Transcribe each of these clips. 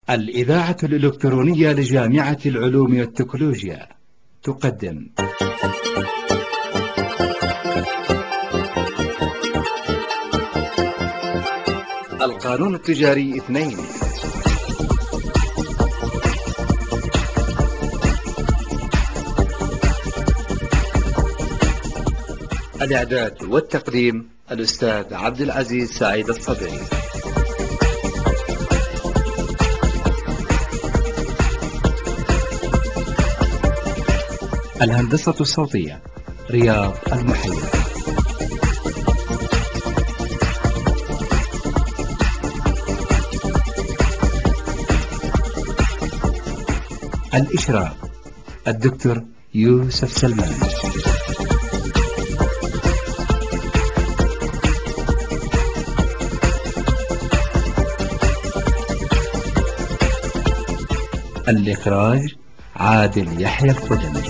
الإذاعة الإلكترونية لجامعة العلوم والتكنولوجيا تقدم القانون التجاري 2. الإعداد والتقديم الأستاذ عبد العزيز سعيد الصدري. الهندسة الصوتية رياض المحيي. الإشراف الدكتور يوسف سلمان. الإخراج عادل يحيى الخدمي.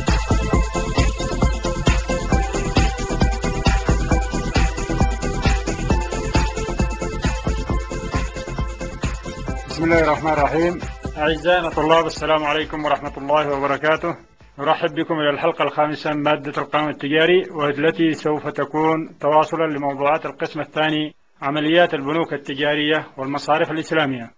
بسم الله الرحمن الرحيم. أعزائنا الطلاب، السلام عليكم ورحمة الله وبركاته. نرحب بكم إلى الحلقة الخامسة من مادة القانون التجاري، والتي سوف تكون تواصلا لموضوعات القسم الثاني، عمليات البنوك التجارية والمصارف الإسلامية.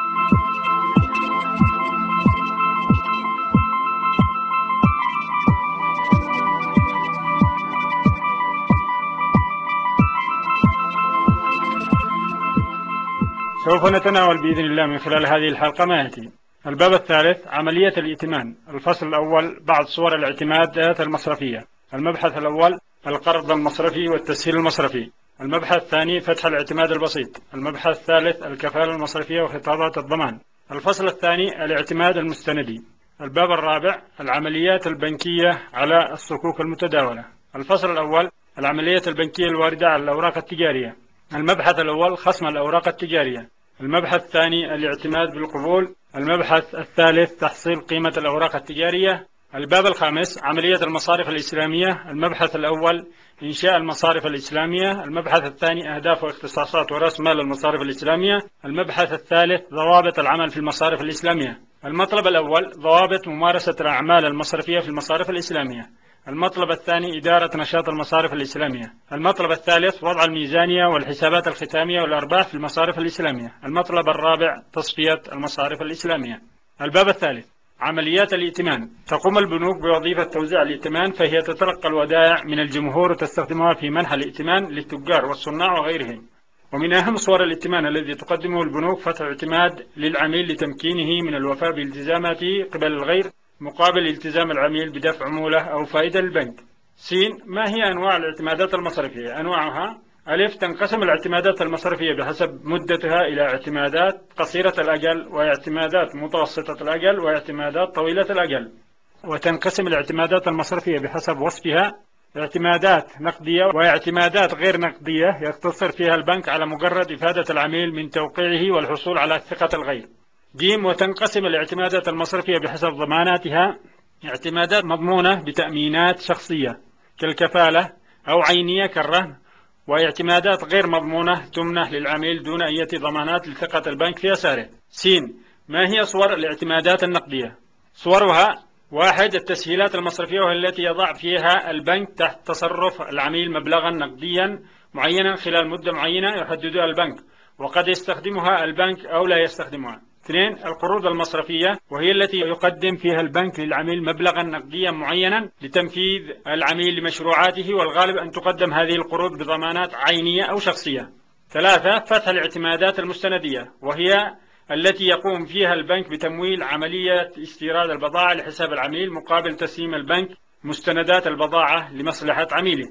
سوف نتناول بإذن الله من خلال هذه الحلقة ما يأتي: الباب الثالث، عملية الائتمان. الفصل الأول، بعض صور الاعتمادات المصرفية. المبحث الأول، القرض المصرفي والتسهيل المصرفي. المبحث الثاني، فتح الاعتماد البسيط. المبحث الثالث، الكفالة المصرفية وخطابات الضمان. الفصل الثاني، الاعتماد المستندي. الباب الرابع، العمليات البنكية على الصكوك المتداولة. الفصل الأول، العمليات البنكية الواردة على الأوراق التجارية. المبحث الأول، خصم الأوراق التجارية. المبحث الثاني، الاعتماد بالقبول. المبحث الثالث، تحصيل قيمة الأوراق التجارية. الباب الخامس، عملية المصارف الإسلامية. المبحث الأول، إنشاء المصارف الإسلامية. المبحث الثاني، أهداف واختصاصات ورأس مال المصارف الإسلامية. المبحث الثالث، ضوابط العمل في المصارف الإسلامية. المطلب الأول، ضوابط ممارسة الأعمال المصرفية في المصارف الإسلامية. المطلب الثاني، إدارة نشاط المصارف الإسلامية. المطلب الثالث، وضع الميزانية والحسابات الختامية والأرباح في المصارف الإسلامية. المطلب الرابع، تصفية المصارف الإسلامية. الباب الثالث، عمليات الائتمان. تقوم البنوك بوظيفة توزيع الائتمان، فهي تتلقى الودائع من الجمهور وتستخدمها في منح الائتمان للتجار والصناع وغيرهم. ومن أهم صور الائتمان الذي تقدمه البنوك فتح اعتماد للعميل لتمكينه من الوفاء بالتزاماته قبل الغير مقابل التزام العميل بدفع عمولة أو فائدة للبنك. س. ما هي أنواع الاعتمادات المصرفية؟ أنواعها: ألف، تنقسم الاعتمادات المصرفية بحسب مدتها إلى اعتمادات قصيرة الأجل، واعتمادات متوسطة الأجل، واعتمادات طويلة الأجل. وتنقسم الاعتمادات المصرفية بحسب وصفها: اعتمادات نقدية واعتمادات غير نقدية يقتصر فيها البنك على مجرد إفادة العميل من توقيعه والحصول على ثقة الغير. ج. وتنقسم الاعتمادات المصرفية بحسب ضماناتها: اعتمادات مضمونة بتأمينات شخصية كالكفالة أو عينية كالرهن، واعتمادات غير مضمونة تمنح للعميل دون أي ضمانات لثقة البنك في يساره. س. ما هي صور الاعتمادات النقدية؟ صورها: 1. التسهيلات المصرفية، وهي التي يضع فيها البنك تحت تصرف العميل مبلغا نقديا معينا خلال مدة معينة يحددها البنك، وقد يستخدمها البنك أو لا يستخدمها. 2. القروض المصرفية، وهي التي يقدم فيها البنك للعميل مبلغا نقديا معينا لتنفيذ العميل لمشروعاته، والغالب أن تقدم هذه القروض بضمانات عينية أو شخصية. 3. فتح الاعتمادات المستندية، وهي التي يقوم فيها البنك بتمويل عملية استيراد البضاعة لحساب العميل مقابل تسليم البنك مستندات البضاعة لمصلحة عميله.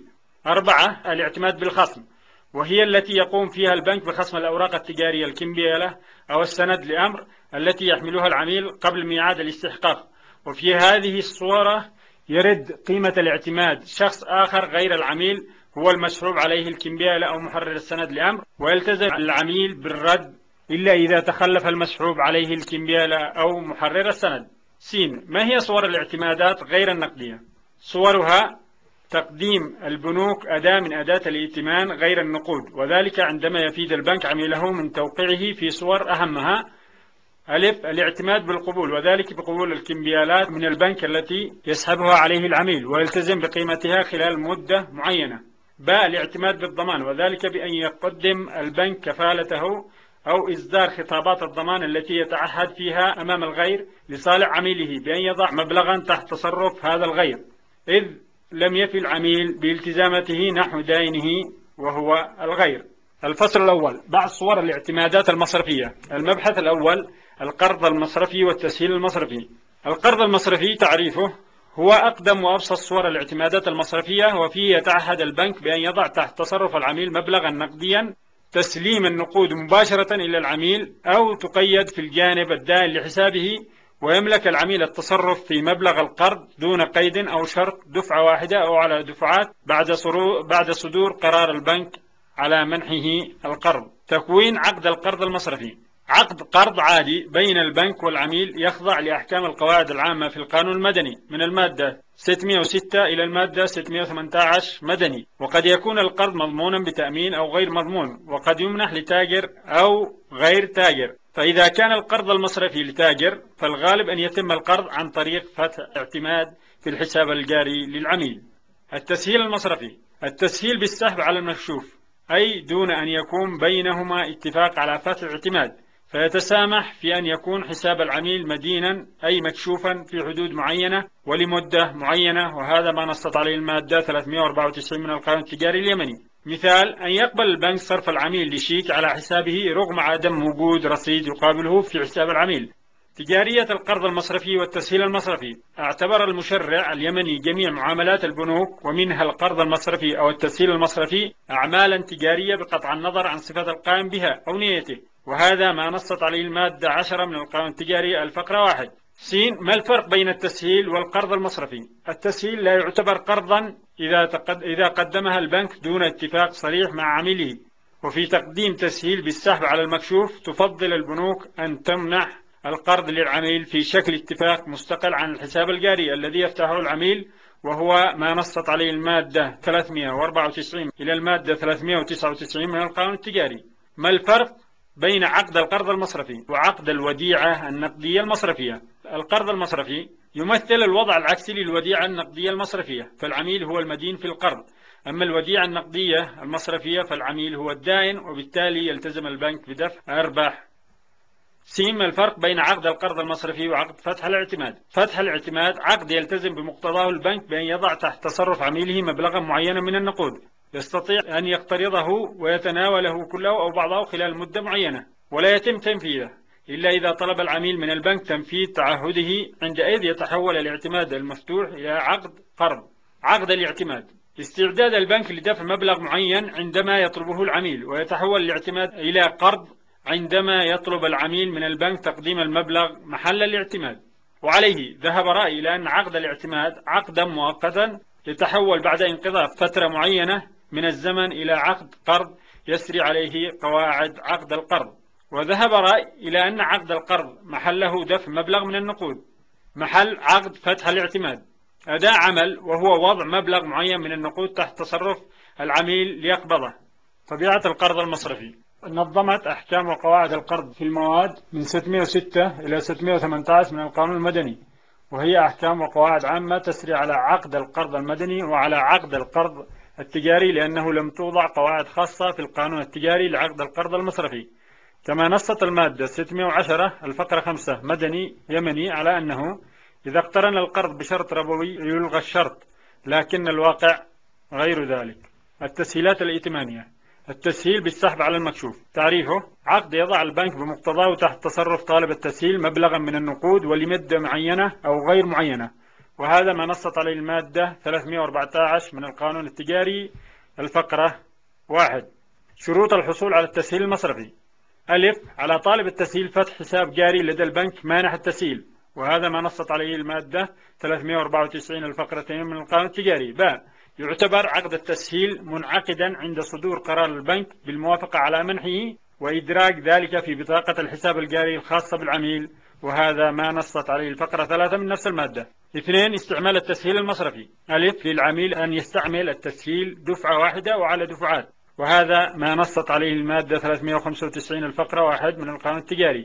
4. الاعتماد بالخصم، وهي التي يقوم فيها البنك بخصم الأوراق التجارية الكمبيالة أو السند لأمر التي يحملها العميل قبل ميعاد الاستحقاق. وفي هذه الصورة يرد قيمة الاعتماد شخص آخر غير العميل هو المسحوب عليه الكمبيالة أو محرر السند لأمر، ويلتزم العميل بالرد إلا إذا تخلف المسحوب عليه الكمبيالة أو محرر السند. س. ما هي صور الاعتمادات غير النقدية؟ صورها: تقديم البنوك أداة من أداة الائتمان غير النقود، وذلك عندما يفيد البنك عميله من توقيعه في صور أهمها: ألف الاعتماد بالقبول، وذلك بقبول الكمبيالات من البنك التي يسحبها عليه العميل ويلتزم بقيمتها خلال مدة معينة. باء الاعتماد بالضمان، وذلك بأن يقدم البنك كفالته أو إصدار خطابات الضمان التي يتعهد فيها أمام الغير لصالح عميله بأن يضع مبلغا تحت تصرف هذا الغير إذ لم يفي العميل بالتزامته نحو دائنه وهو الغير. الفصل الأول، بعض صور الاعتمادات المصرفية. المبحث الأول، القرض المصرفي والتسهيل المصرفي. القرض المصرفي تعريفه: هو أقدم وأبسط صور الاعتمادات المصرفية، وفيه يتعهد البنك بأن يضع تحت تصرف العميل مبلغا نقديا تسليم النقود مباشرة إلى العميل، أو تقيد في الجانب الدائن لحسابه، ويملك العميل التصرف في مبلغ القرض دون قيد أو شرط دفعة واحدة أو على دفعات بعد صدور قرار البنك على منحه القرض. تكوين عقد القرض المصرفي: عقد قرض عادي بين البنك والعميل يخضع لأحكام القواعد العامة في القانون المدني من المادة 606 إلى المادة 618 مدني، وقد يكون القرض مضمونا بتأمين أو غير مضمون، وقد يمنح لتاجر أو غير تاجر. فإذا كان القرض المصرفي لتاجر فالغالب أن يتم القرض عن طريق فتح اعتماد في الحساب الجاري للعميل. التسهيل المصرفي: التسهيل بالسحب على المكشوف، أي دون أن يكون بينهما اتفاق على فتح اعتماد، فيتسامح في أن يكون حساب العميل مدينا أي مكشوفا في حدود معينة ولمدة معينة، وهذا ما نصت عليه المادة 394 من القانون التجاري اليمني. مثال: أن يقبل البنك صرف العميل لشيك على حسابه رغم عدم وجود رصيد يقابله في حساب العميل. تجارية القرض المصرفي والتسهيل المصرفي: اعتبر المشرع اليمني جميع معاملات البنوك ومنها القرض المصرفي أو التسهيل المصرفي أعمالا تجارية بقطع النظر عن صفة القائم بها أو نيته، وهذا ما نصت عليه المادة 10 من القانون التجاري الفقرة 1. س. ما الفرق بين التسهيل والقرض المصرفي؟ التسهيل لا يعتبر قرضا إذا قدمها البنك دون اتفاق صريح مع عميله، وفي تقديم تسهيل بالسحب على المكشوف تفضل البنوك أن تمنح القرض للعميل في شكل اتفاق مستقل عن الحساب الجاري الذي يفتحه العميل، وهو ما نصت عليه المادة 394 إلى المادة 399 من القانون التجاري. ما الفرق بين عقد القرض المصرفي وعقد الوديعة النقدية المصرفية؟ القرض المصرفي يمثل الوضع العكسي للوديعة النقدية المصرفية، فالعميل هو المدين في القرض، أما الوديعة النقدية المصرفية فالعميل هو الدائن، وبالتالي يلتزم البنك بدفع أرباح. سين. ما الفرق بين عقد القرض المصرفي وعقد فتح الاعتماد؟ فتح الاعتماد عقد يلتزم بمقتضاه البنك بأن يضع تحت تصرف عميله مبلغا معينا من النقود يستطيع أن يقترضه ويتناوله كله أو بعضه خلال مدة معينة، ولا يتم تنفيذه إلا إذا طلب العميل من البنك تنفيذ تعهده، عندئذ يتحول الاعتماد المفتوح إلى عقد قرض. عقد الاعتماد: استعداد البنك لدفع مبلغ معين عندما يطلبه العميل، ويتحول الاعتماد إلى قرض عندما يطلب العميل من البنك تقديم المبلغ محل الاعتماد. وعليه ذهب رأي إلى أن عقد الاعتماد عقدا مؤقتا يتحول بعد انقضاء فترة معينة من الزمن إلى عقد قرض يسري عليه قواعد عقد القرض. وذهب رأي إلى أن عقد القرض محله دفع مبلغ من النقود محل عقد فتح الاعتماد أداء عمل، وهو وضع مبلغ معين من النقود تحت تصرف العميل ليقبضه. طبيعة القرض المصرفي: نظمت أحكام وقواعد القرض في المواد من 606 إلى 618 من القانون المدني، وهي أحكام وقواعد عامة تسري على عقد القرض المدني وعلى عقد القرض التجاري، لأنه لم توضع قواعد خاصة في القانون التجاري لعقد القرض المصرفي. كما نصت المادة 610 الفقرة 5 مدني يمني على أنه إذا اقترن القرض بشرط ربوي يلغى الشرط، لكن الواقع غير ذلك. التسهيلات الائتمانية: التسهيل بالسحب على المكشوف. تعريفه: عقد يضع البنك بمقتضاه تحت تصرف طالب التسهيل مبلغا من النقود ولمدة معينة أو غير معينة، وهذا ما نصت عليه المادة 314 من القانون التجاري الفقرة 1. شروط الحصول على التسهيل المصرفي: ألف. على طالب التسهيل فتح حساب جاري لدى البنك مانح التسهيل، وهذا ما نصت عليه المادة 394 الفقرتين من القانون التجاري. باء. يعتبر عقد التسهيل منعقدا عند صدور قرار البنك بالموافقة على منحه وإدراج ذلك في بطاقة الحساب الجاري الخاصة بالعميل، وهذا ما نصت عليه الفقرة 3 من نفس المادة. 2. استعمال التسهيل المصرفي: ألف. للعميل أن يستعمل التسهيل دفعة واحدة وعلى دفعات، وهذا ما نصت عليه المادة 395 الفقرة 1 من القانون التجاري.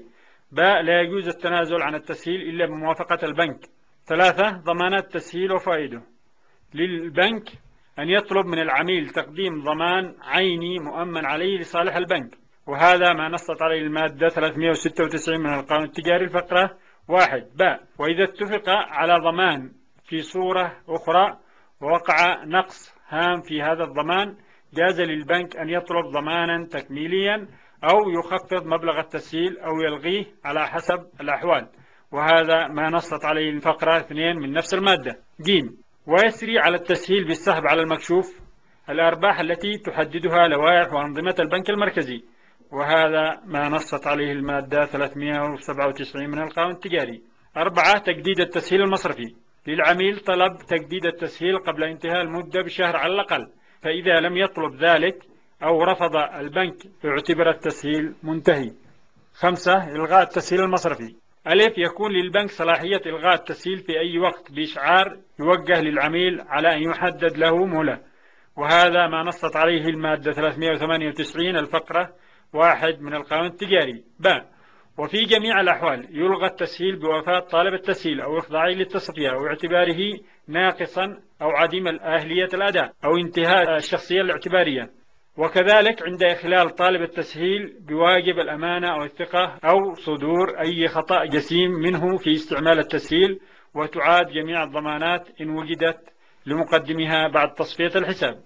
باء لا يجوز التنازل عن التسهيل إلا بموافقة البنك. 3 ضمانات تسهيل وفائده. للبنك أن يطلب من العميل تقديم ضمان عيني مؤمن عليه لصالح البنك، وهذا ما نصت عليه المادة 396 من القانون التجاري الفقرة 1 باء. وإذا اتفق على ضمان في صورة أخرى ووقع نقص هام في هذا الضمان، جاز للبنك أن يطلب ضمانا تكميليا أو يخفض مبلغ التسهيل أو يلغيه على حسب الأحوال، وهذا ما نصت عليه الفقرة 2 من نفس المادة. ج ويسري على التسهيل بالسحب على المكشوف الأرباح التي تحددها لوائح وأنظمة البنك المركزي، وهذا ما نصت عليه المادة 397 من القانون التجاري. 4 تجديد التسهيل المصرفي. للعميل طلب تجديد التسهيل قبل انتهاء المدة بشهر على الأقل، فإذا لم يطلب ذلك أو رفض البنك اعتبر التسهيل منتهي. 5 إلغاء التسهيل المصرفي. ألف يكون للبنك صلاحية إلغاء التسهيل في أي وقت بإشعار يوجه للعميل على أن يحدد له مهلة، وهذا ما نصت عليه المادة 398 الفقرة 1 من القانون التجاري. ب وفي جميع الأحوال يلغى التسهيل بوفاة طالب التسهيل أو إخضاعه للتصفية أو اعتباره ناقصا أو عديم أهلية الأداء أو انتهاء الشخصية الاعتبارية، وكذلك عند إخلال طالب التسهيل بواجب الأمانة أو الثقة أو صدور أي خطأ جسيم منه في استعمال التسهيل، وتعاد جميع الضمانات إن وجدت لمقدمها بعد تصفية الحساب.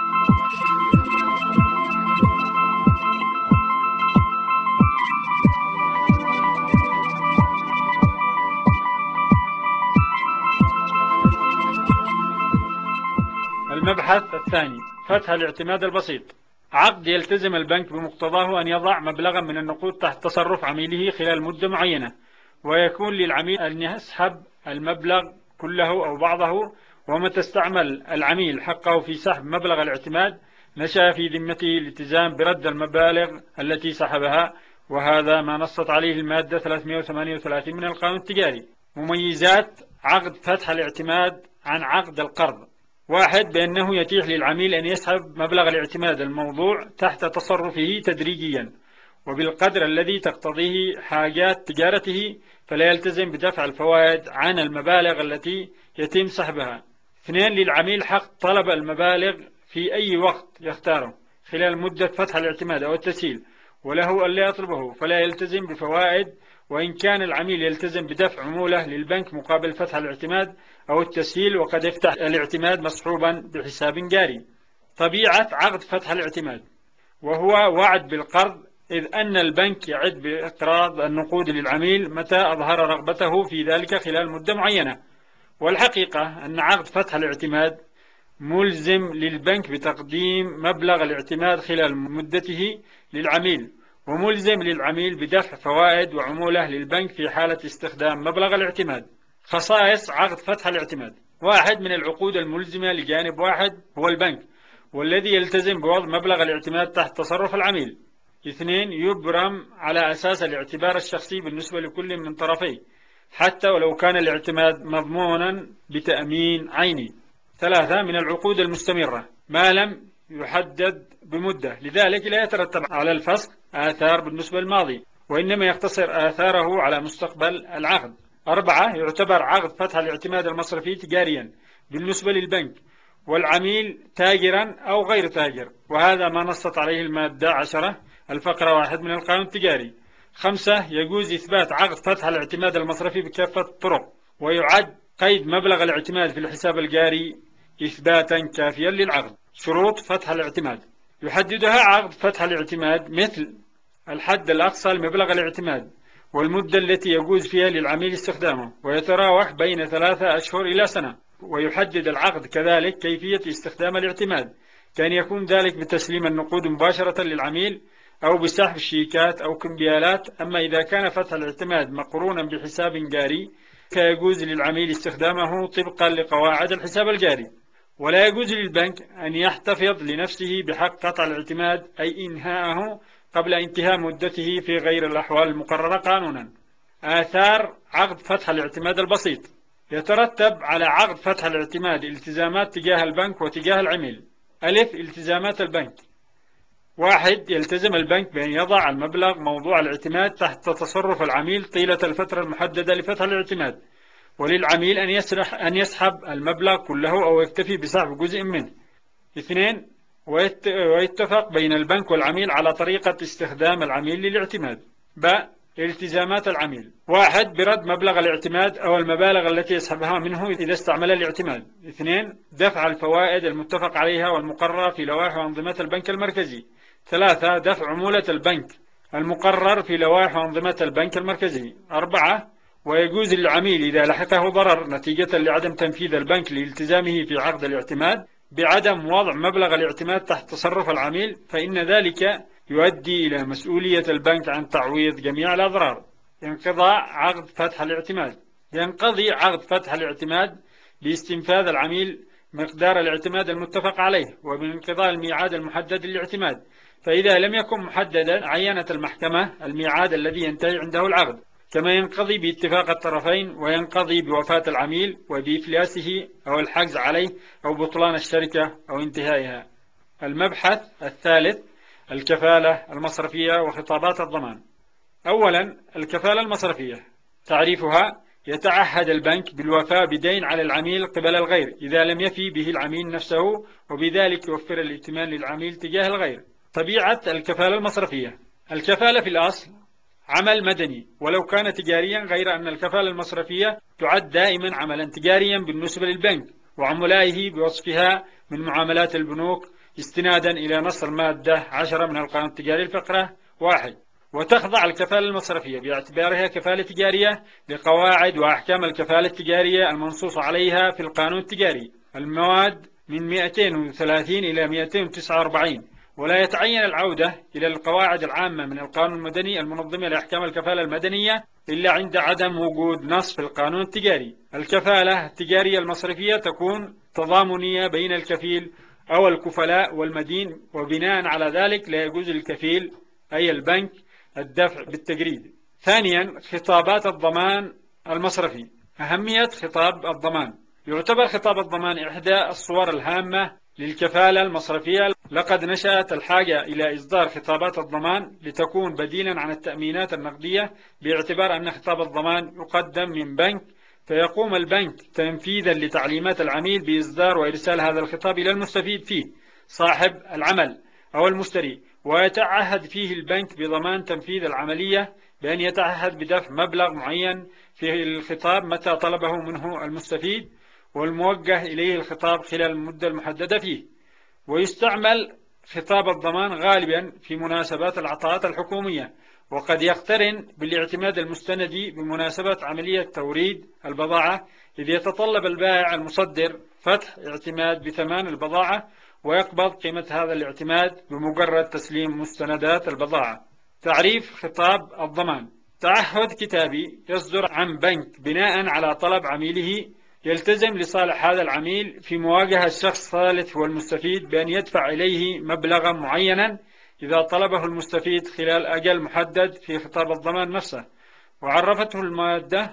المبحث الثاني فتح الاعتماد البسيط. عقد يلتزم البنك بمقتضاه أن يضع مبلغا من النقود تحت تصرف عميله خلال مدة معينة، ويكون للعميل أن يسحب المبلغ كله أو بعضه، ومتى استعمل العميل حقه في سحب مبلغ الاعتماد نشأ في ذمته الالتزام برد المبالغ التي سحبها، وهذا ما نصت عليه المادة 338 من القانون التجاري. مميزات عقد فتح الاعتماد عن عقد القرض. 1 بأنه يتيح للعميل أن يسحب مبلغ الاعتماد الموضوع تحت تصرفه تدريجيا وبالقدر الذي تقتضيه حاجات تجارته، فلا يلتزم بدفع الفوائد عن المبالغ التي يتم سحبها. 2 للعميل حق طلب المبالغ في أي وقت يختاره خلال مدة فتح الاعتماد أو التسهيل، وله ألا يطلبه فلا يلتزم بفوائد، وإن كان العميل يلتزم بدفع عمولة للبنك مقابل فتح الاعتماد أو التسهيل، وقد يفتح الاعتماد مصحوبا بحساب جاري. طبيعة عقد فتح الاعتماد، وهو وعد بالقرض، إذ أن البنك يعد بإقراض النقود للعميل متى أظهر رغبته في ذلك خلال مدة معينة. والحقيقة أن عقد فتح الاعتماد ملزم للبنك بتقديم مبلغ الاعتماد خلال مدته للعميل، وملزم للعميل بدفع فوائد وعمولة للبنك في حالة استخدام مبلغ الاعتماد. خصائص عقد فتح الاعتماد. 1 من العقود الملزمة لجانب واحد هو البنك، والذي يلتزم بوضع مبلغ الاعتماد تحت تصرف العميل. 2 يبرم على أساس الاعتبار الشخصي بالنسبة لكل من طرفيه حتى ولو كان الاعتماد مضمونا بتأمين عيني. 3 من العقود المستمرة ما لم يحدد بمدة، لذلك لا يترتب على الفسخ آثار بالنسبة للماضي، وإنما يقتصر آثاره على مستقبل العقد. 4 يعتبر عقد فتح الاعتماد المصرفي تجاريا بالنسبة للبنك والعميل تاجرا أو غير تاجر، وهذا ما نصت عليه المادة 10 الفقرة 1 من القانون التجاري. 5 يجوز إثبات عقد فتح الاعتماد المصرفي بكافة الطرق، ويعد قيد مبلغ الاعتماد في الحساب الجاري إثباتا كافيا للعقد. شروط فتح الاعتماد يحددها عقد فتح الاعتماد، مثل الحد الأقصى لمبلغ الاعتماد والمدة التي يجوز فيها للعميل استخدامه، ويتراوح بين 3 أشهر إلى سنة. ويحدد العقد كذلك كيفية استخدام الاعتماد، كان يكون ذلك بتسليم النقود مباشرة للعميل أو بسحب شيكات أو كمبيالات. أما إذا كان فتح الاعتماد مقرونا بحساب جاري فيجوز للعميل استخدامه طبقا لقواعد الحساب الجاري، ولا يجوز للبنك أن يحتفظ لنفسه بحق قطع الاعتماد أي إنهاءه قبل انتهاء مدته في غير الأحوال المقررة قانونا. آثار عقد فتح الاعتماد البسيط. يترتب على عقد فتح الاعتماد التزامات تجاه البنك وتجاه العميل. ألف التزامات البنك. واحد، يلتزم البنك بأن يضع المبلغ موضوع الاعتماد تحت تصرف العميل طيلة الفترة المحددة لفتح الاعتماد، وللعميل أن يسحب المبلغ كله أو يكتفي بسحب جزء منه. اثنين، ويتفق بين البنك والعميل على طريقة استخدام العميل للاعتماد. التزامات العميل: واحد، برد مبلغ الاعتماد أو المبالغ التي يسحبها منه إذا استعمل الاعتماد. اثنين، دفع الفوائد المتفق عليها والمقررة في لوائح وأنظمة البنك المركزي. ثلاثة، دفع عمولة البنك المقرر في لوائح وأنظمة البنك المركزي. أربعة، ويجوز للعميل إذا لحقه ضرر نتيجة لعدم تنفيذ البنك لالتزامه في عقد الاعتماد بعدم وضع مبلغ الاعتماد تحت تصرف العميل، فإن ذلك يؤدي إلى مسؤولية البنك عن تعويض جميع الأضرار. انقضاء عقد فتح الاعتماد: ينقضي عقد فتح الاعتماد باستنفاذ العميل مقدار الاعتماد المتفق عليه وبانقضاء الميعاد المحدد للاعتماد، فإذا لم يكن محددا عينت المحكمة الميعاد الذي ينتهي عنده العقد، كما ينقضي باتفاق الطرفين، وينقضي بوفاة العميل وبإفلاسه أو الحجز عليه أو بطلان الشركة أو انتهائها. المبحث الثالث: الكفالة المصرفية وخطابات الضمان. أولا، الكفالة المصرفية. تعريفها: يتعهد البنك بالوفاء بدين على العميل قبل الغير إذا لم يفي به العميل نفسه، وبذلك يوفر الائتمان للعميل تجاه الغير. طبيعة الكفالة المصرفية: الكفالة في الأصل عمل مدني ولو كان تجاريا، غير أن الكفالة المصرفية تعد دائما عملا تجاريا بالنسبة للبنك وعملائه بوصفها من معاملات البنوك، استنادا إلى نص المادة 10 من القانون التجاري الفقرة 1. وتخضع الكفالة المصرفية باعتبارها كفالة تجارية لقواعد وأحكام الكفالة التجارية المنصوص عليها في القانون التجاري، المواد من 230 إلى 249، ولا يتعين العودة إلى القواعد العامة من القانون المدني المنظمة لأحكام الكفالة المدنية إلا عند عدم وجود نص في القانون التجاري. الكفالة التجارية المصرفية تكون تضامنية بين الكفيل أو الكفلاء والمدين، وبناء على ذلك لا يجوز للكفيل أي البنك الدفع بالتجريد. ثانيا، خطابات الضمان المصرفي. أهمية خطاب الضمان: يعتبر خطاب الضمان إحدى الصور الهامة للكفالة المصرفية. لقد نشأت الحاجة إلى إصدار خطابات الضمان لتكون بديلا عن التأمينات النقدية، باعتبار أن خطاب الضمان يقدم من بنك، فيقوم البنك تنفيذا لتعليمات العميل بإصدار وإرسال هذا الخطاب إلى المستفيد فيه صاحب العمل أو المشتري، ويتعهد فيه البنك بضمان تنفيذ العملية بأن يتعهد بدفع مبلغ معين في الخطاب متى طلبه منه المستفيد والموجه إليه الخطاب خلال المدة المحددة فيه. ويستعمل خطاب الضمان غالبا في مناسبات العطاءات الحكومية، وقد يقترن بالاعتماد المستندي بمناسبة عملية توريد البضاعة، إذ يتطلب البائع المصدر فتح اعتماد بثمان البضاعة ويقبض قيمة هذا الاعتماد بمجرد تسليم مستندات البضاعة. تعريف خطاب الضمان: تعهد كتابي يصدر عن بنك بناء على طلب عميله، يلتزم لصالح هذا العميل في مواجهة الشخص الثالث والمستفيد بأن يدفع إليه مبلغا معينا إذا طلبه المستفيد خلال أجل محدد في خطاب الضمان نفسه. وعرفته المادة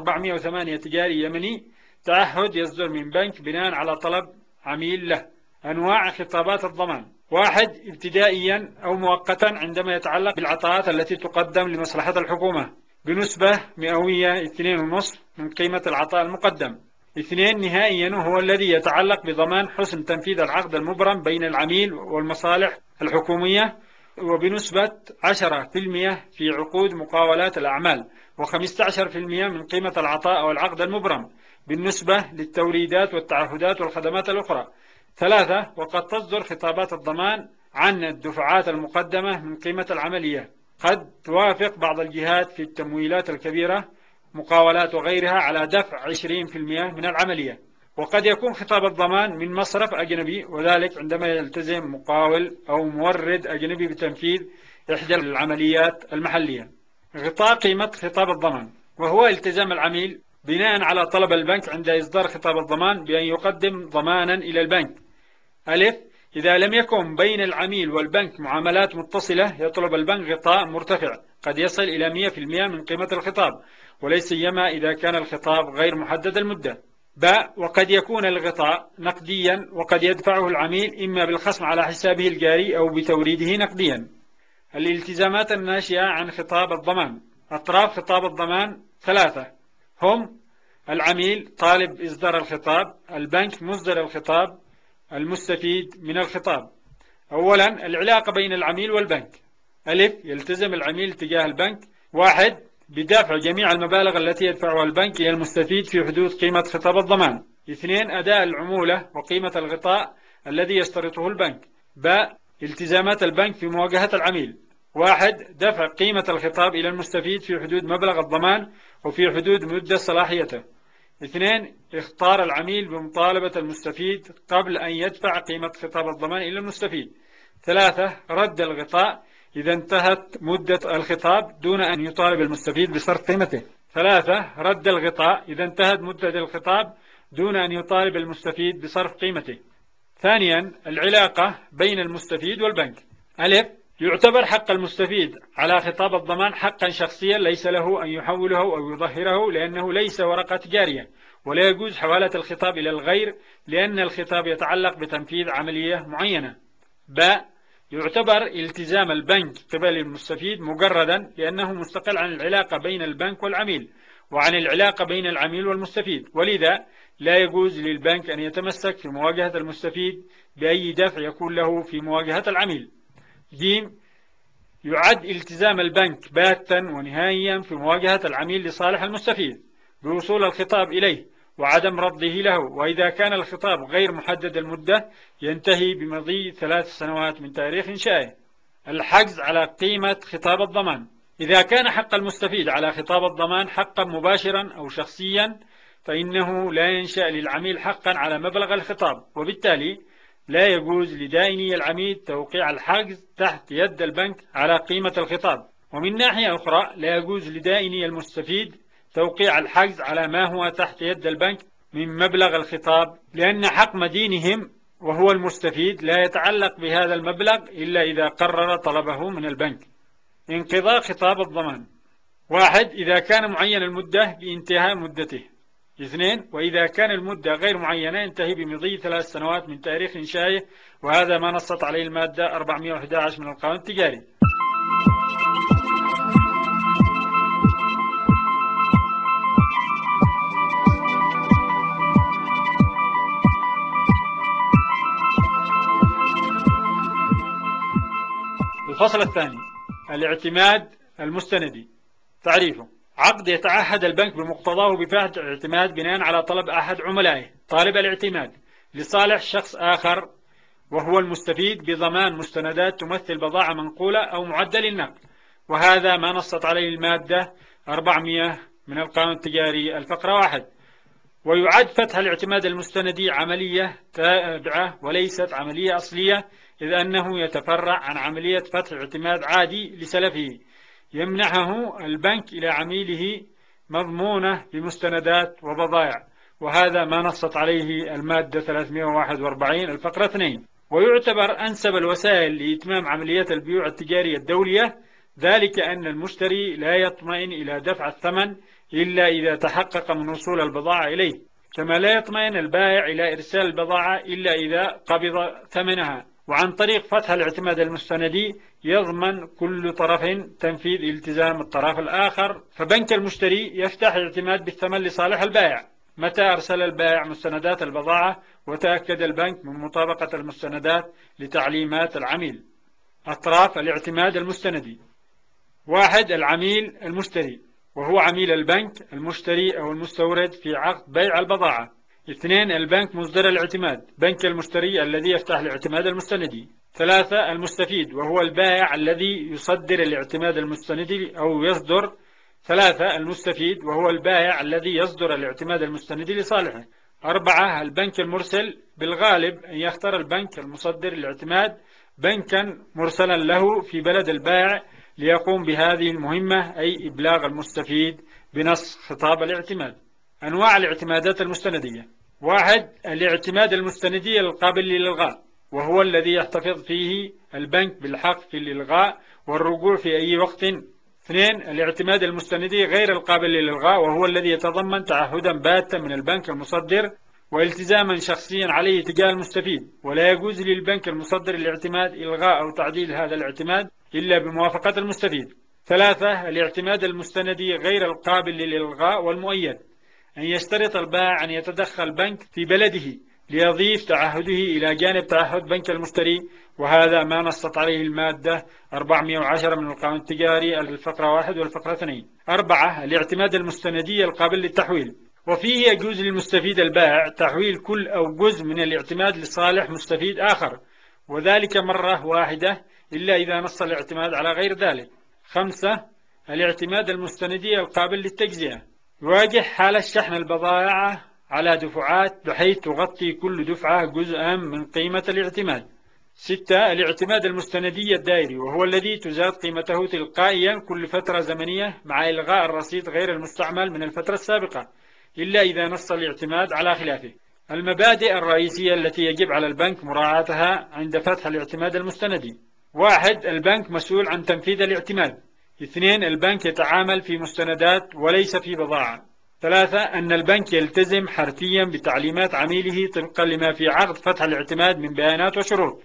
408 تجاري يمني تعهد يصدر من بنك بناء على طلب عميل له. أنواع خطابات الضمان: واحد، ابتدائيا أو مؤقتا عندما يتعلق بالعطاءات التي تقدم لمصلحة الحكومة بنسبة مئوية 2.5 من قيمة العطاء المقدم. اثنين، نهائيا وهو الذي يتعلق بضمان حسن تنفيذ العقد المبرم بين العميل والمصالح الحكومية وبنسبة 10% في عقود مقاولات الأعمال، و15% من قيمة العطاء أو العقد المبرم بالنسبة للتوريدات والتعهدات والخدمات الأخرى. ثلاثة، وقد تصدر خطابات الضمان عن الدفعات المقدمة من قيمة العملية. قد توافق بعض الجهات في التمويلات الكبيرة مقاولات وغيرها على دفع 20% من العملية. وقد يكون خطاب الضمان من مصرف أجنبي، وذلك عندما يلتزم مقاول أو مورد أجنبي بتنفيذ إحدى العمليات المحلية. غطاء قيمة خطاب الضمان، وهو التزام العميل بناء على طلب البنك عند إصدار خطاب الضمان بأن يقدم ضمانا إلى البنك. ألف، إذا لم يكن بين العميل والبنك معاملات متصلة يطلب البنك غطاء مرتفع قد يصل إلى 100% من قيمة الخطاب، وليس سيما إذا كان الخطاب غير محدد المدة. وقد يكون الغطاء نقديا وقد يدفعه العميل إما بالخصم على حسابه الجاري أو بتوريده نقديا. الالتزامات الناشئة عن خطاب الضمان. أطراف خطاب الضمان ثلاثة هم: العميل طالب إصدار الخطاب، البنك مصدر الخطاب، المستفيد من الخطاب. أولا، العلاقة بين العميل والبنك. ألف، يلتزم العميل تجاه البنك: واحد، بدفع جميع المبالغ التي يدفعها البنك إلى المستفيد في حدود قيمة خطاب الضمان. اثنين، أداء العمولة وقيمة الغطاء الذي يشترطه البنك. التزامات البنك في مواجهة العميل: واحد، دفع قيمة الخطاب إلى المستفيد في حدود مبلغ الضمان وفي حدود مدة صلاحيته. اثنين، اخطار العميل بمطالبة المستفيد قبل أن يدفع قيمة خطاب الضمان إلى المستفيد. ثلاثة، رد الغطاء إذا انتهت مدة الخطاب دون أن يطالب المستفيد بصرف قيمته. ثلاثة، رد الغطاء إذا انتهت مدة الخطاب دون أن يطالب المستفيد بصرف قيمته. ثانيا، العلاقة بين المستفيد والبنك. ألف، يعتبر حق المستفيد على خطاب الضمان حقا شخصيا ليس له أن يحوله أو يظهره، لأنه ليس ورقة جارية، ولا يجوز حوالة الخطاب إلى الغير لأن الخطاب يتعلق بتنفيذ عملية معينة. يعتبر التزام البنك قبل المستفيد مجردا لأنه مستقل عن العلاقة بين البنك والعميل وعن العلاقة بين العميل والمستفيد، ولذا لا يجوز للبنك أن يتمسك في مواجهة المستفيد بأي دفع يكون له في مواجهة العميل. ج، يعد التزام البنك باتا ونهائيا في مواجهة العميل لصالح المستفيد بوصول الخطاب إليه وعدم رده له، وإذا كان الخطاب غير محدد المدة ينتهي بمضي 3 سنوات من تاريخ إنشائه. الحجز على قيمة خطاب الضمان. إذا كان حق المستفيد على خطاب الضمان حقا مباشرا أو شخصيا فإنه لا ينشأ للعميل حقا على مبلغ الخطاب، وبالتالي لا يجوز لدائني العميل توقيع الحجز تحت يد البنك على قيمة الخطاب. ومن ناحية أخرى لا يجوز لدائني المستفيد توقيع الحجز على ما هو تحت يد البنك من مبلغ الخطاب، لأن حق مدينهم وهو المستفيد لا يتعلق بهذا المبلغ إلا إذا قرر طلبه من البنك. انقضاء خطاب الضمان. واحد، إذا كان معين المدة بانتهاء مدته. اثنين، وإذا كان المدة غير معينة ينتهي بمضي 3 سنوات من تاريخ إنشائه، وهذا ما نصت عليه المادة 411 من القانون التجاري. الفصل الثاني، الاعتماد المستندي. تعريفه: عقد يتعهد البنك بمقتضاه بفتح اعتماد بناء على طلب أحد عملائه طالب الاعتماد لصالح شخص آخر وهو المستفيد بضمان مستندات تمثل بضاعة منقولة أو معدة للنقل، وهذا ما نصت عليه المادة 400 من القانون التجاري الفقرة 1. ويعد فتح الاعتماد المستندي عملية تابعة وليست عملية أصلية، إذ أنه يتفرع عن عملية فتح اعتماد عادي لسلفه يمنحه البنك إلى عميله مضمونة بمستندات وبضائع، وهذا ما نصت عليه المادة 341 الفقرة 2. ويعتبر أنسب الوسائل لإتمام عملية البيوع التجارية الدولية ذلك أن المشتري لا يطمئن إلى دفع الثمن إلا إذا تحقق من وصول البضاعة إليه، كما لا يطمئن البائع إلى إرسال البضاعة إلا إذا قبض ثمنها. وعن طريق فتح الاعتماد المستندي يضمن كل طرف تنفيذ التزام الطرف الآخر، فبنك المشتري يفتح اعتماد بالثمن لصالح البائع متى أرسل البائع مستندات البضاعة وتأكد البنك من مطابقة المستندات لتعليمات العميل. أطراف الاعتماد المستندي: واحد، العميل المشتري وهو عميل البنك المشتري أو المستورد في عقد بيع البضاعة. اثنين، البنك مصدر الاعتماد بنك المشتري الذي يفتح الاعتماد المستندي. ثلاثة، المستفيد وهو البائع الذي يصدر الاعتماد المستندي أو يصدر. ثلاثة، المستفيد وهو البائع الذي يصدر الاعتماد المستندي لصالحه. أربعة، البنك المرسل بالغالب أن يختار البنك المصدر الاعتماد بنكا مرسلا له في بلد البائع ليقوم بهذه المهمة، أي إبلاغ المستفيد بنص خطاب الاعتماد. أنواع الاعتمادات المستندية: واحد، الاعتماد المستندي القابل للإلغاء وهو الذي يحتفظ فيه البنك بالحق في الإلغاء والرجوع في أي وقت 2. الاعتماد المستندي غير القابل للإلغاء، وهو الذي يتضمن تعهدا باتا من البنك المصدر والتزاما شخصيا عليه تجاه المستفيد، ولا يجوز للبنك المصدر الاعتماد إلغاء أو تعديل هذا الاعتماد إلا بموافقة المستفيد. 3. الاعتماد المستندي غير القابل للإلغاء والمؤيد، أن يشترط البائع أن يتدخل بنك في بلده ليضيف تعهده إلى جانب تعهد بنك المشتري، وهذا ما نصت عليه المادة 410 من القانون التجاري الفقرة 1 والفقرة 2. 4. الاعتماد المستندي القابل للتحويل، وفيه يجوز للمستفيد البائع تحويل كل أو جزء من الاعتماد لصالح مستفيد آخر، وذلك مرة واحدة إلا إذا نص الاعتماد على غير ذلك. 5. الاعتماد المستندي القابل للتجزئة، يواجه حالة شحن البضائع على دفعات بحيث تغطي كل دفعة جزءا من قيمة الاعتماد. 6. الاعتماد المستندي الدائري، وهو الذي تزاد قيمته تلقائيا كل فترة زمنية مع إلغاء الرصيد غير المستعمل من الفترة السابقة إلا إذا نص الاعتماد على خلافه. المبادئ الرئيسية التي يجب على البنك مراعاتها عند فتح الاعتماد المستندي: 1. البنك مسؤول عن تنفيذ الاعتماد. 2. البنك يتعامل في مستندات وليس في بضاعة. 3. أن البنك يلتزم حرفيا بتعليمات عميله طبقا لما في عقد فتح الاعتماد من بيانات وشروط.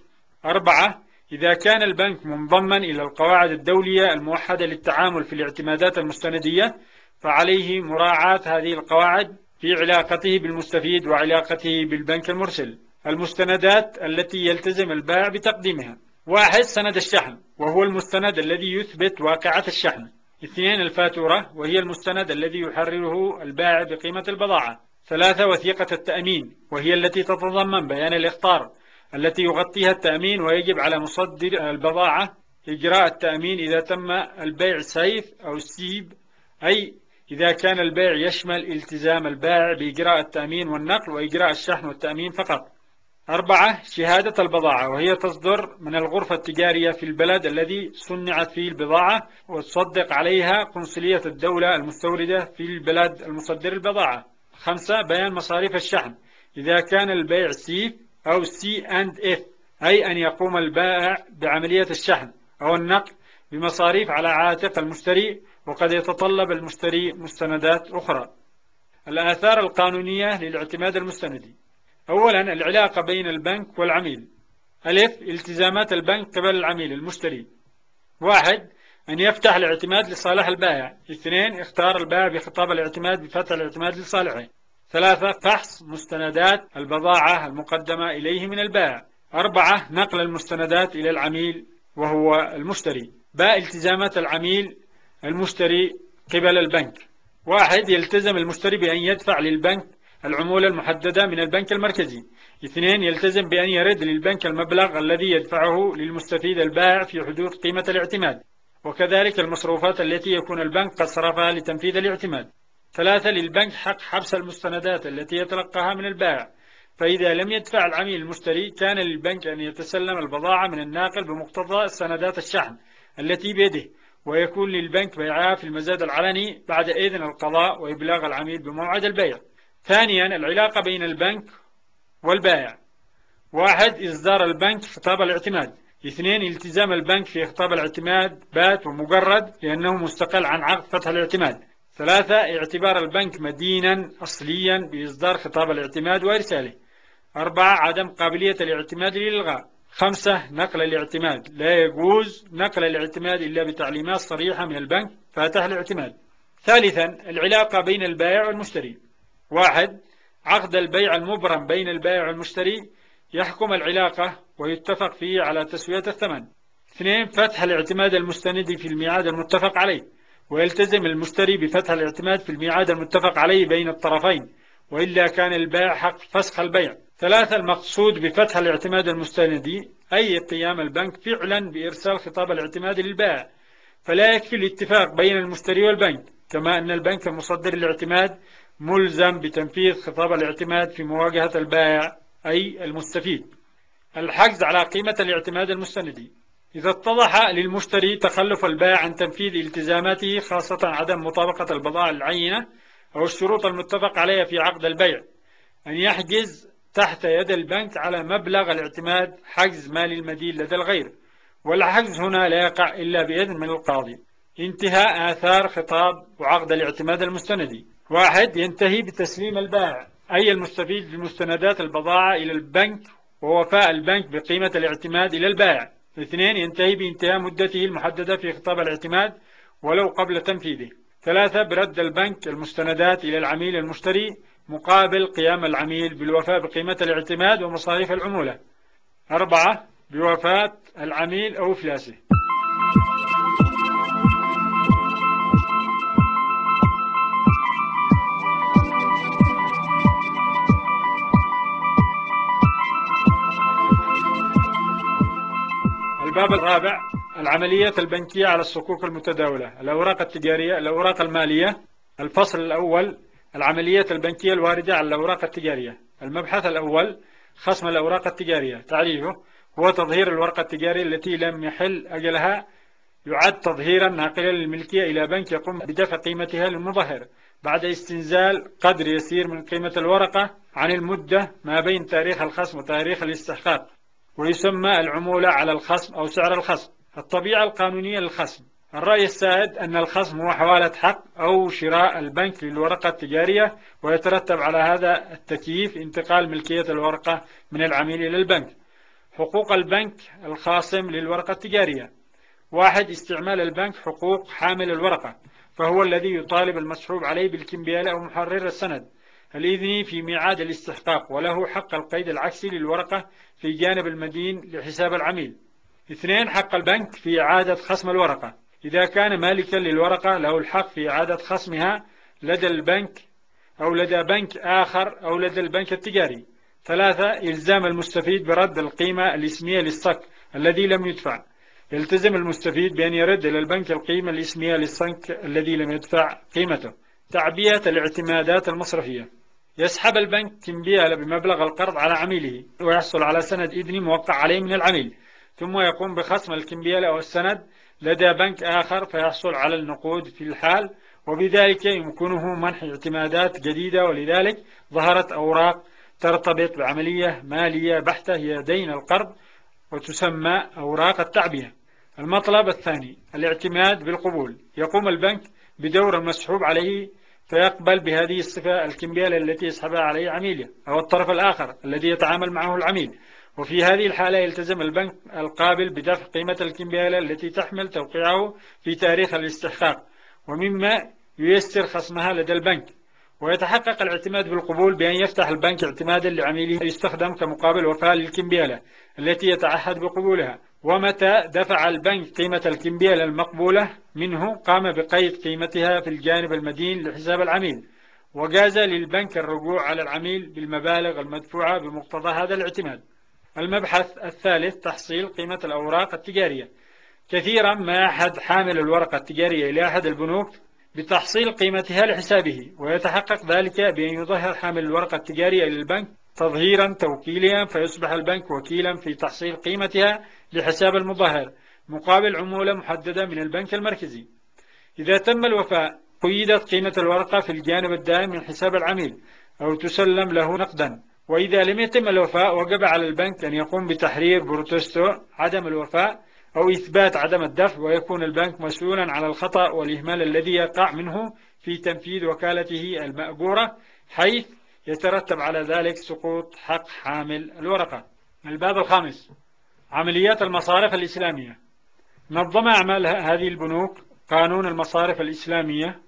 4. إذا كان البنك منضما إلى القواعد الدولية الموحدة للتعامل في الاعتمادات المستندية، فعليه مراعاة هذه القواعد في علاقته بالمستفيد وعلاقته بالبنك المرسل. المستندات التي يلتزم البائع بتقديمها: 1. سند الشحن، وهو المستند الذي يثبت واقعة الشحن. 2. الفاتورة، وهي المستند الذي يحرره البائع بقيمة البضاعة. 3. وثيقة التأمين، وهي التي تتضمن بيان الإخطار التي يغطيها التأمين، ويجب على مصدر البضاعة إجراء التأمين إذا تم البيع سيف أو سيب، أي إذا كان البيع يشمل التزام البائع بإجراء التأمين والنقل وإجراء الشحن والتأمين فقط. 4. شهادة البضاعة، وهي تصدر من الغرفة التجارية في البلد الذي صنعت فيه البضاعة، وتصدق عليها قنصلية الدولة المستوردة في البلد المصدر البضاعة. 5. بيان مصاريف الشحن، إذا كان البيع سيف أو C&F، أي أن يقوم البائع بعملية الشحن أو النقل بمصاريف على عاتق المشتري، وقد يتطلب المشتري مستندات أخرى. الآثار القانونية للاعتماد المستندي: أولا، العلاقة بين البنك والعميل. ألف. التزامات البنك قبل العميل المشتري: 1. أن يفتح الاعتماد لصالح البائع. 2. اختار البائع بخطاب الاعتماد بفتح الاعتماد لصالحه. 3. فحص مستندات البضاعة المقدمة إليه من البائع. 4. نقل المستندات إلى العميل وهو المشتري. باء. التزامات العميل المشتري قبل البنك: 1. يلتزم المشتري بأن يدفع للبنك العمولة المحددة من البنك المركزي. 2. يلتزم بأن يرد للبنك المبلغ الذي يدفعه للمستفيد البائع في حدود قيمة الاعتماد، وكذلك المصروفات التي يكون البنك قد صرفها لتنفيذ الاعتماد. 3. للبنك حق حبس المستندات التي يتلقاها من البائع، فإذا لم يدفع العميل المشتري كان للبنك أن يتسلم البضاعة من الناقل بمقتضى سندات الشحن التي بيده، ويكون للبنك بيعها في المزاد العلني بعد إذن القضاء وإبلاغ العميل بموعد البيع. ثانيا، العلاقة بين البنك والبائع: 1. إصدار البنك خطاب الاعتماد. 2. التزام البنك في خطاب الاعتماد بات ومجرد لأنه مستقل عن عقد فتح الاعتماد. 3. اعتبار البنك مدينا أصليا بإصدار خطاب الاعتماد وإرساله. 4. عدم قابلية الاعتماد للإلغاء. 5. نقل الاعتماد: لا يجوز نقل الاعتماد إلا بتعليمات صريحة من البنك فاتح الاعتماد. ثالثا، العلاقة بين البائع والمشتري: 1. عقد البيع المبرم بين البائع والمشتري، يحكم العلاقة ويتفق فيه على تسوية الثمن. 2. فتح الاعتماد المستندي في الميعاد المتفق عليه، ويلتزم المشتري بفتح الاعتماد في الميعاد المتفق عليه بين الطرفين، وإلا كان البائع حق فسخ البيع. 3. المقصود بفتح الاعتماد المستندي أي قيام البنك فعلا بإرسال خطاب الاعتماد للبائع، فلا يكفي الاتفاق بين المشتري والبنك، كما أن البنك المصدر للاعتماد ملزم بتنفيذ خطاب الاعتماد في مواجهة البائع أي المستفيد. الحجز على قيمة الاعتماد المستندي: إذا اتضح للمشتري تخلف البائع عن تنفيذ التزاماته، خاصة عدم مطابقة البضائع العينة أو الشروط المتفق عليها في عقد البيع، أن يحجز تحت يد البنك على مبلغ الاعتماد حجز مالي المدين لدى الغير، والحجز هنا لا يقع إلا بإذن من القاضي. انتهاء آثار خطاب وعقد الاعتماد المستندي. 1. ينتهي بتسليم البائع أي المستفيد بمستندات البضاعة إلى البنك ووفاء البنك بقيمة الاعتماد إلى البائع. 2. ينتهي بانتهاء مدته المحددة في خطاب الاعتماد ولو قبل تنفيذه. 3. برد البنك المستندات إلى العميل المشتري مقابل قيام العميل بالوفاء بقيمة الاعتماد ومصاريف العمولة. 4. بوفاة العميل أو إفلاسه. الباب الرابع: العمليات البنكية على الصكوك المتداولة، الأوراق التجارية، الأوراق المالية. الفصل الأول: العمليات البنكية الواردة على الأوراق التجارية. المبحث الأول: خصم الأوراق التجارية. تعريفه: هو تظهير الورقة التجارية التي لم يحل أجلها، يعد تظهيرا ناقلا للملكية إلى بنك يقوم بدفع قيمتها للمظهر بعد استنزال قدر يسير من قيمة الورقة عن المدة ما بين تاريخ الخصم وتاريخ الاستحقاق، ويسمى العمولة على الخصم أو سعر الخصم. الطبيعة القانونية للخصم: الرأي السائد أن الخصم هو حوالة حق أو شراء البنك للورقة التجارية، ويترتب على هذا التكييف انتقال ملكية الورقة من العميل إلى البنك. حقوق البنك الخاصم للورقة التجارية: 1. استعمال البنك حقوق حامل الورقة، فهو الذي يطالب المسحوب عليه بالكمبيالة أو محرر السند الإذني في ميعاد الاستحقاق، وله حق القيد العكسي للورقة في جانب المدين لحساب العميل. 2. حق البنك في إعادة خصم الورقة: إذا كان مالكا للورقة له الحق في إعادة خصمها لدى البنك أو لدى بنك آخر أو لدى البنك التجاري. 3. إلزام المستفيد برد القيمة الإسمية للصك الذي لم يدفع: يلتزم المستفيد بأن يرد إلى البنك القيمة الإسمية للصك الذي لم يدفع قيمته. تعبئة الاعتمادات المصرفية: يسحب البنك كمبيالة بمبلغ القرض على عميله ويحصل على سند إذني موقع عليه من العميل، ثم يقوم بخصم الكمبيالة أو السند لدى بنك آخر فيحصل على النقود في الحال، وبذلك يمكنه منح اعتمادات جديدة. ولذلك ظهرت أوراق ترتبط بعملية مالية بحتة هي دين القرض وتسمى أوراق التعبئة. المطلب الثاني: الاعتماد بالقبول: يقوم البنك بدور المسحوب عليه فيقبل بهذه الصفة الكمبيالة التي يسحبها عليه عميله أو الطرف الآخر الذي يتعامل معه العميل، وفي هذه الحالة يلتزم البنك القابل بدفع قيمة الكمبيالة التي تحمل توقيعه في تاريخ الاستحقاق، ومما ييسر خصمها لدى البنك. ويتحقق الاعتماد بالقبول بأن يفتح البنك اعتمادا لعميله يستخدم كمقابل وفاء للكمبيالة التي يتعهد بقبولها، ومتى دفع البنك قيمة الكمبيالة المقبولة منه قام بقيد قيمتها في الجانب المدين لحساب العميل، وجاز للبنك الرجوع على العميل بالمبالغ المدفوعة بمقتضى هذا الاعتماد. المبحث الثالث: تحصيل قيمة الأوراق التجارية. كثيرا ما يحد حامل الورقة التجارية إلى أحد البنوك بتحصيل قيمتها لحسابه، ويتحقق ذلك بأن يظهر حامل الورقة التجارية إلى البنك تظهيرا توكيليا، فيصبح البنك وكيلا في تحصيل قيمتها لحساب المظهر مقابل عمولة محددة من البنك المركزي. إذا تم الوفاء قيدت قيمة الورقة في الجانب الدائم من حساب العميل أو تسلم له نقدا، وإذا لم يتم الوفاء وجب على البنك أن يقوم بتحرير بروتستو عدم الوفاء أو إثبات عدم الدفع، ويكون البنك مسؤولا على الخطأ والإهمال الذي يقع منه في تنفيذ وكالته المأجورة، حيث يترتب على ذلك سقوط حق حامل الورقة. الباب الخامس: عمليات المصارف الإسلامية. نظم أعمال هذه البنوك قانون المصارف الإسلامية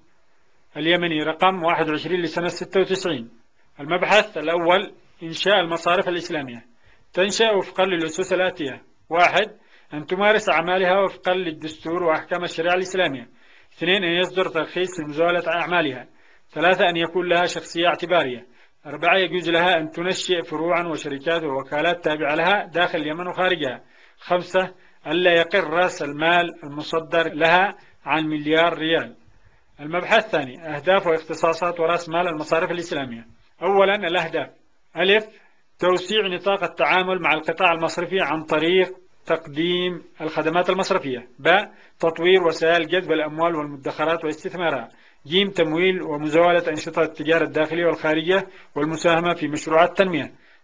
اليمني رقم 21 لسنة 96. المبحث الأول: إنشاء المصارف الإسلامية. تنشأ وفقا للأسس الآتية: 1. أن تمارس أعمالها وفقا للدستور وأحكام الشريعة الإسلامية. 2. أن يصدر ترخيص لمزاولة أعمالها. 3. أن يكون لها شخصية اعتبارية. 4. يجوز لها أن تنشئ فروعا وشركات ووكالات تابعة لها داخل اليمن وخارجها. 5. ألا يقل رأس المال المصدر لها عن مليار ريال. المبحث الثاني: أهداف واختصاصات ورأس مال المصارف الإسلامية. أولا: الأهداف: ألف: توسيع نطاق التعامل مع القطاع المصرفي عن طريق تقديم الخدمات المصرفية. ب: تطوير وسائل جذب الأموال والمدخرات واستثمارها. ج: تمويل ومزاولة أنشطة التجارة الداخلية والخارجية والمساهمة في مشروعات التنمية.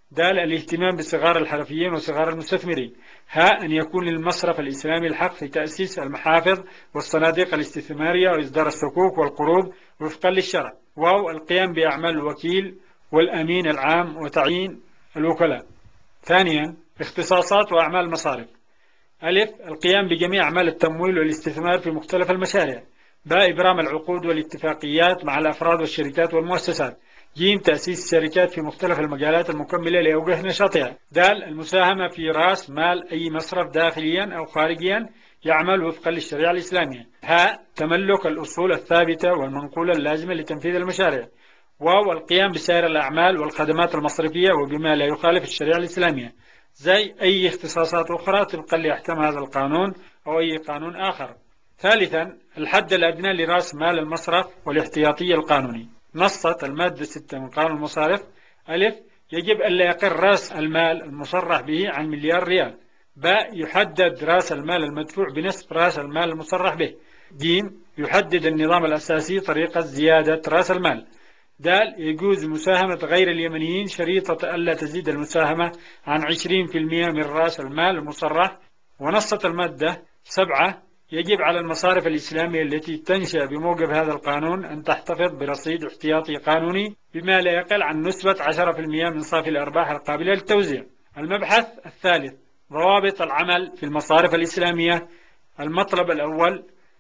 د الاهتمام بصغار الحرفيين وصغار المستثمرين. ه أن يكون للمصرف الإسلامي الحق في تأسيس المحافظ والصناديق الاستثمارية وإصدار الصكوك والقروض وفقا للشرع. واو القيام بأعمال الوكيل والأمين العام وتعيين الوكلاء. ثانيا اختصاصات وأعمال المصارف. ألف القيام بجميع أعمال التمويل والاستثمار في مختلف المشاريع. باء إبرام العقود والاتفاقيات مع الأفراد والشركات والمؤسسات. ج تأسيس الشركات في مختلف المجالات المكملة لأوجه نشاطها. د المساهمة في رأس مال أي مصرف داخليا أو خارجيا يعمل وفقا للشريعة الإسلامية. ه تملك الأصول الثابتة والمنقولة اللازمة لتنفيذ المشاريع. واو القيام بسائر الأعمال والخدمات المصرفية وبما لا يخالف الشريعة الإسلامية زي أي اختصاصات أخرى طبقا لأحكام هذا القانون أو أي قانون آخر. ثالثا الحد الأدنى لرأس مال المصرف والاحتياطي القانوني. نصت المادة 6 من قانون المصارف. ألف يجب ألا يقل رأس المال المصرح به عن مليار ريال. باء يحدد رأس المال المدفوع بنصف رأس المال المصرح به. ج يحدد النظام الأساسي طريقة زيادة رأس المال. د يجوز مساهمة غير اليمنيين شريطة ألا تزيد المساهمة عن 20% من رأس المال المصرح. ونصت المادة 7 يجب على المصارف الإسلامية التي تنشأ بموجب هذا القانون أن تحتفظ برصيد احتياطي قانوني بما لا يقل عن نسبة 10% من صافي الأرباح القابلة للتوزيع. المبحث الثالث ضوابط العمل في المصارف الإسلامية. المطلب الأول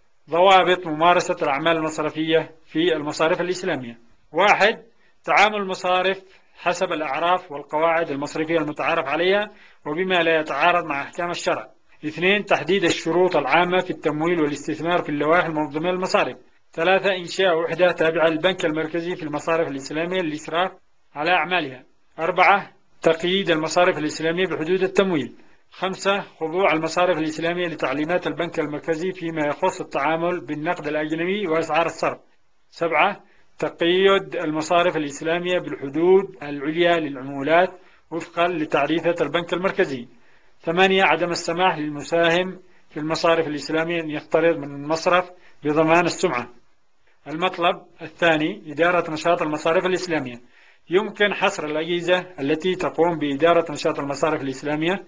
ضوابط ممارسة الأعمال المصرفية في المصارف الإسلامية. 1 تعامل المصارف حسب الأعراف والقواعد المصرفية المتعارف عليها وبما لا يتعارض مع أحكام الشرع. 2 تحديد الشروط العامة في التمويل والاستثمار في اللوائح المنظمة للمصارف. 3 إنشاء وحدة تابعة للبنك المركزي في المصارف الإسلامية للإشراف على أعمالها. 4 تقييد المصارف الإسلامية بحدود التمويل. 5 خضوع المصارف الإسلامية لتعليمات البنك المركزي فيما يخص التعامل بالنقد الأجنبي وأسعار الصرف. 7 تقييد المصارف الإسلامية بالحدود العليا للعمولات وفقا لتعريفة البنك المركزي. 8 عدم السماح للمساهم في المصارف الإسلامية أن يقترض من المصرف بضمان السمعة. المطلب الثاني إدارة نشاط المصارف الإسلامية. يمكن حصر الأجهزة التي تقوم بإدارة نشاط المصارف الإسلامية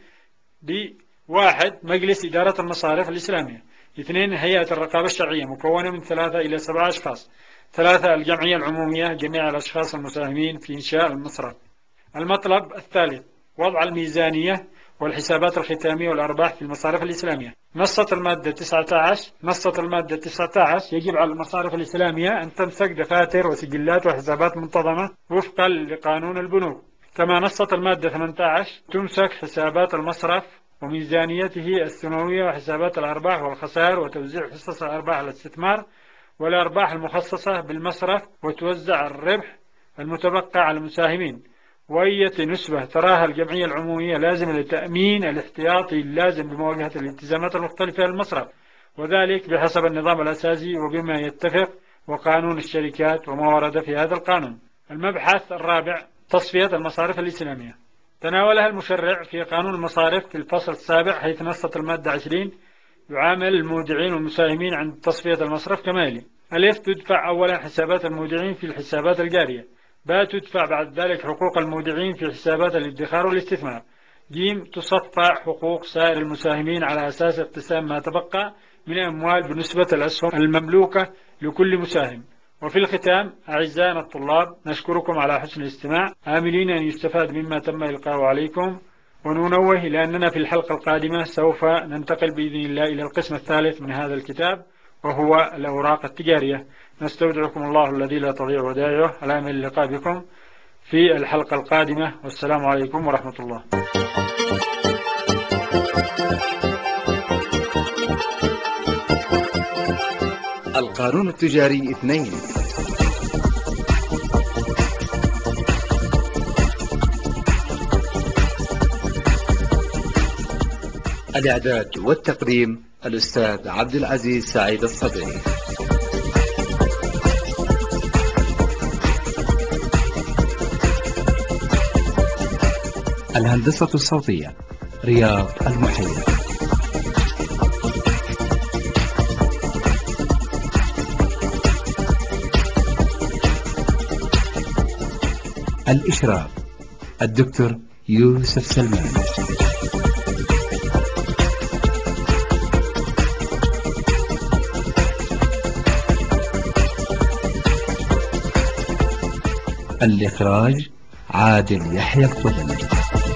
ب1 مجلس إدارة المصارف الإسلامية. 2 هيئة الرقابة الشرعية مكونة من 3 إلى 7 أشخاص. 3 الجمعية العمومية جميع الأشخاص المساهمين في إنشاء المصرف. المطلب الثالث وضع الميزانية والحسابات الختامية والأرباح في المصارف الإسلامية. نصت المادة 19 يجب على المصارف الإسلامية أن تمسك دفاتر وسجلات وحسابات منتظمة وفقا لقانون البنوك. كما نصت المادة 18 تمسك حسابات المصرف وميزانيته السنوية وحسابات الأرباح والخسائر وتوزيع حصص الأرباح على الاستثمار والأرباح المخصصة بالمصرف وتوزع الربح المتبقى على المساهمين. وأية نسبة تراها الجمعية العمومية لازمة لتأمين الاحتياطي اللازم بمواجهة الالتزامات المختلفة للمصرف وذلك بحسب النظام الأساسي وبما يتفق وقانون الشركات وما ورد في هذا القانون. المبحث الرابع تصفية المصارف الإسلامية. تناولها المشرع في قانون المصارف في الفصل السابع حيث نصت المادة 20 يعامل المودعين والمساهمين عند تصفية المصرف كما يلي. ألف تدفع أولا حسابات المودعين في الحسابات الجارية. باء تدفع بعد ذلك حقوق المودعين في حسابات الادخار والاستثمار. ج تصفى حقوق سائر المساهمين على أساس اقتسام ما تبقى من أموال بنسبة الأسهم المملوكة لكل مساهم. وفي الختام أعزائنا الطلاب نشكركم على حسن الاستماع آملين أن يستفاد مما تم إلقاؤه عليكم وننوه إلى أننا في الحلقة القادمة سوف ننتقل بإذن الله إلى القسم الثالث من هذا الكتاب وهو الأوراق التجارية. نستودعكم الله الذي لا تضيع ودائعه على أمل اللقاء بكم في الحلقة القادمة والسلام عليكم ورحمة الله. القانون التجاري 2. الإعداد والتقديم الأستاذ عبد العزيز سعيد الصدري. الهندسة الصوتية رياض المحيي. الإشراف الدكتور يوسف سلمان. الإخراج عادل يحيى الطبن.